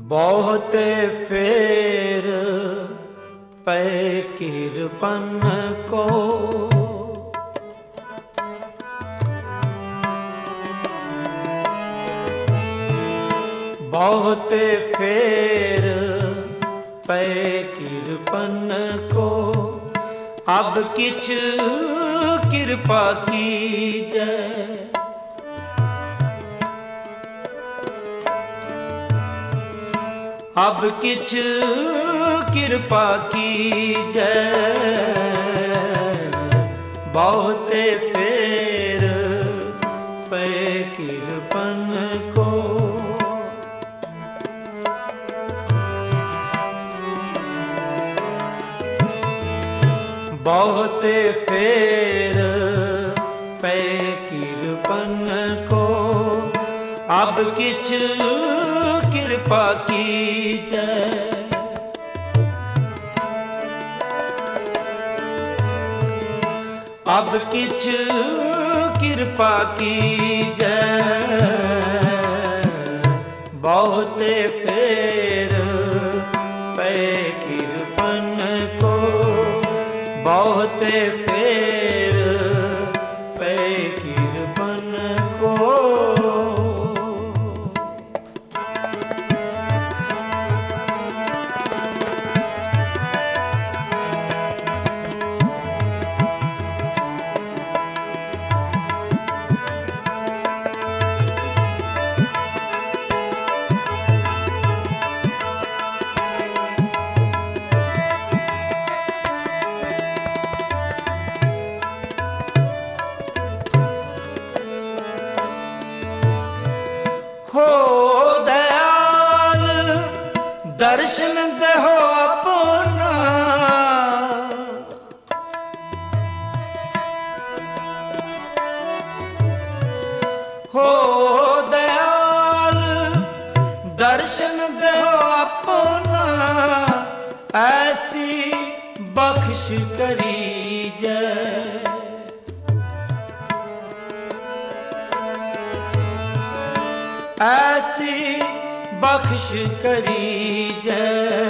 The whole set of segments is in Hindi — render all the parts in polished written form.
बहुते फेर पै किरपन को, बहुते फेर पै किरपन को। अब किछ किरपा कीजै, अब किछ किरपा कीजै। बहुते फेर पै किरपन को। बहुते फेर पै किरपन को। अब किछ किरपा कीजै, अब किछ किरपा कीजै। बहुते फेर पै किरपन को। बहुते फेर पै किरपन को। हो दयाल दर्शन देहो अपना, हो दयाल दर्शन देहो अपना। ऐसी बख्श करीजै, ऐसी बख्श करीजै।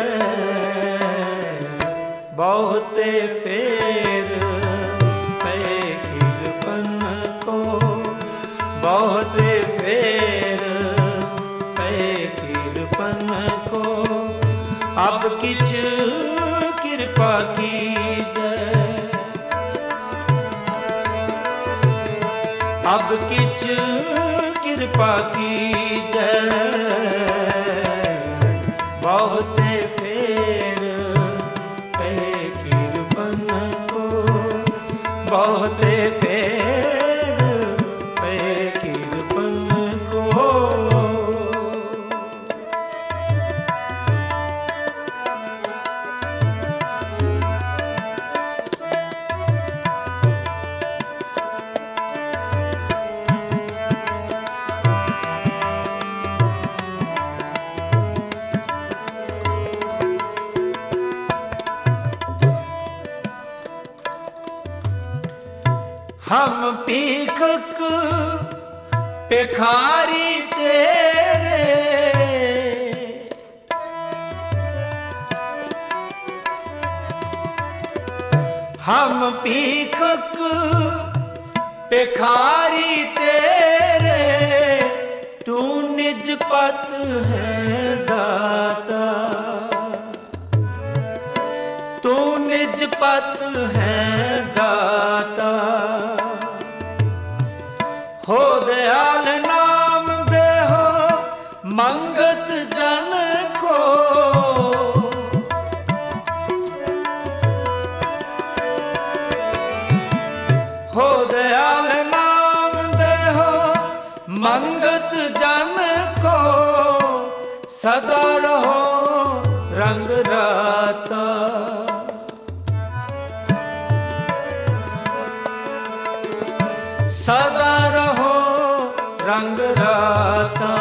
बहुते फेर पै किरपन को। बहुते फेर पै किरपन को। अब किछ किरपा कीजै, अब किछ किरपा कीजै। बहुते फेर पै किरपन को। बहुते फेर पै किरपन को। हम भीखक भिखारी तेरे, हम भीखक भिखारी तेरे। तू निज पत है दाता, तू निज पत है दाता। हो दयाल नाम देहो मंगत जन को। हो दयाल नाम देहो मंगत जन को। सदा रहो रंग राता, सदा रहो रंग राता।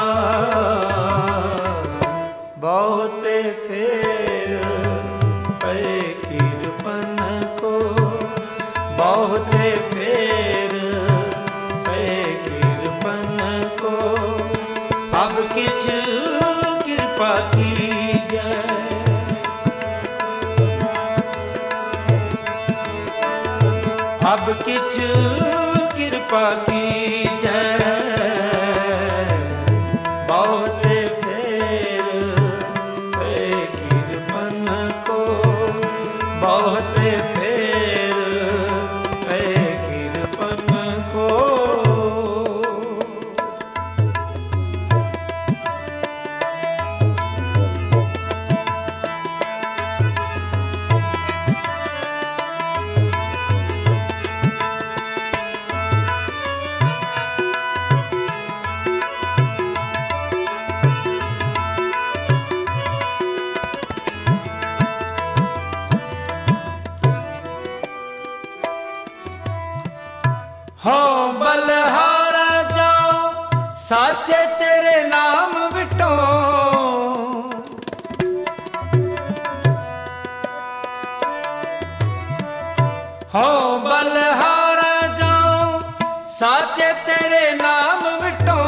बहुते फेर पै किरपन को। बहुते फेर पै किरपन को। अब किछ किरपा की ਅਬ ਕਿਛ ਕਿਰਪਾ ਕੀਜੈ, ਬਹੁਤੇ ਫੇਰ ਪਏ ਕਿਰਪਨ ਕੋ, ਬਹੁਤੇ ਫੇਰ ਪਏ ਕਿਰਪਨ ਕੋ। हो बलहारा जाओ साचे तेरे नाम विटो, हो बलहारा जाओ साचे तेरे नाम विटो,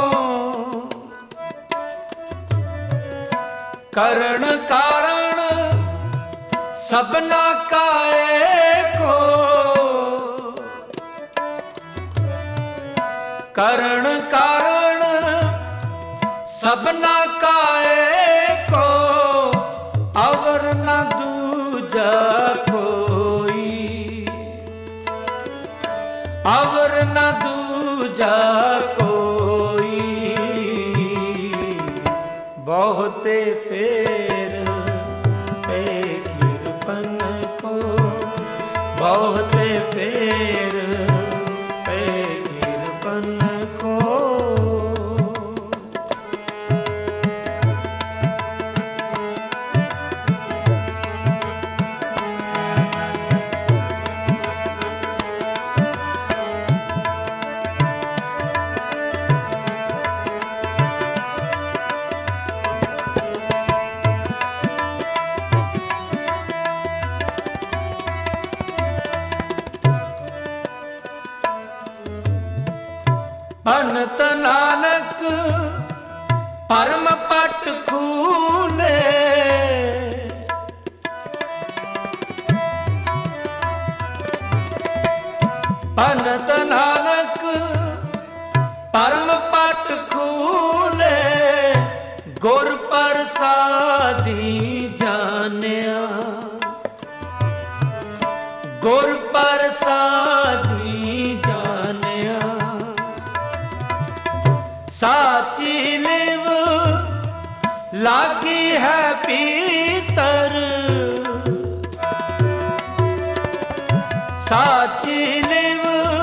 करण कारण सबना काए को, करण कारण सबना काए को, अवर न दूजा कोई, अवर न दूजा कोई। बहुते फेर पे किरपन को, बहुते फेर पे किरपन को। अनंत नानक परम पट खूले, अनंत नानक परम पट खूले, गुर प्रसादी जानिया, गुर प्रसादी जानिया। साची लिव लागी है पीतर, साची लिव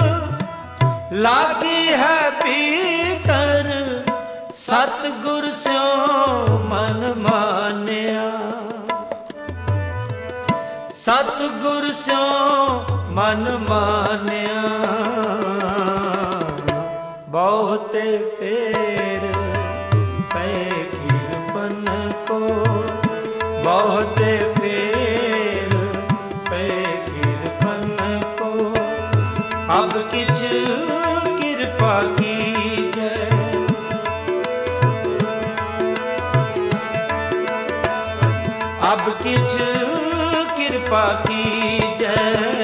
लागी है पीतर, सतगुर स्यों मन मानिया, सतगुर स्यों मन मानिया। बहुते फेर पे किरपन को, बहुते फेर पे किरपन को। अब किछ किरपा कीजै, अब किछ किरपा कीजै,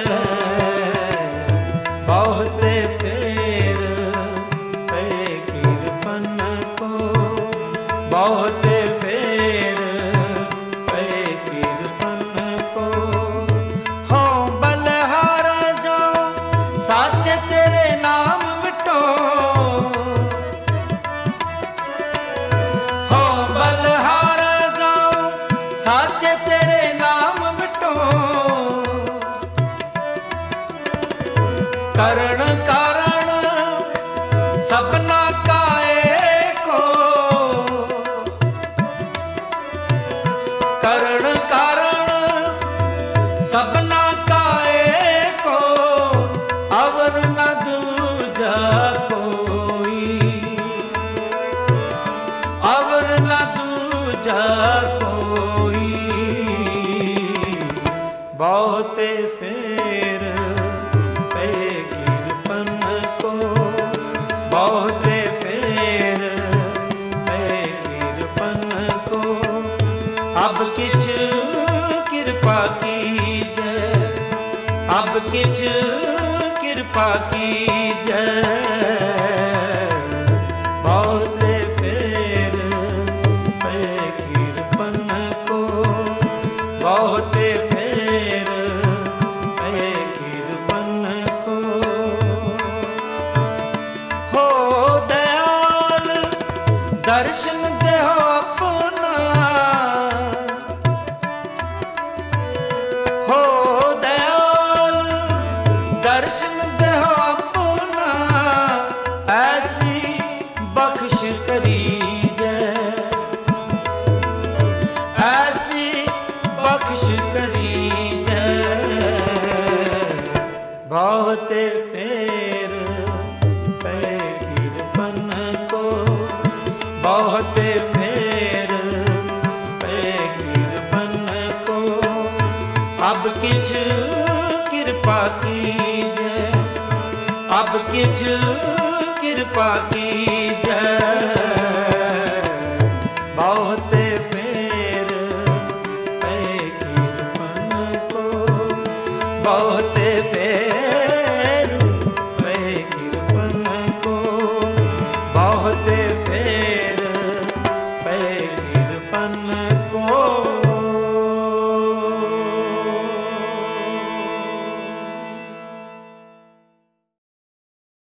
बहुते फेर पे किरपन को, बहुते फेर पे किरपन को। हो बलहारा जाओ साचे तेरे नाम विटो, हो बलहारा जाओ साचे तेरे नाम विटो, करण कारण सबना काए को, करण कारण सबना काए को, अवर न दूजा कोई, अवर न दूजा कोई। बहुते फेर पे किरपन को, बहुते फेर पे किरपन को। अब किछ किरपा कीजै, अब किछ कृपा कीजै, बहुते फेर पे कृपन को, बहुते फेर पे कृपन को। हो दयाल दर्शन देहो अपना, हो दयाल दर्शन देहो अपना, ऐसी बख्श करीजै, ऐसी बख्श करीजै, बहुते फेर पे कृपन को, बहुते फेर पे कृपन को। अब किछ कृपा कीजै, अब किछ कृपा कीजै, बहुते फेर पे कृपन को, बहुते फेर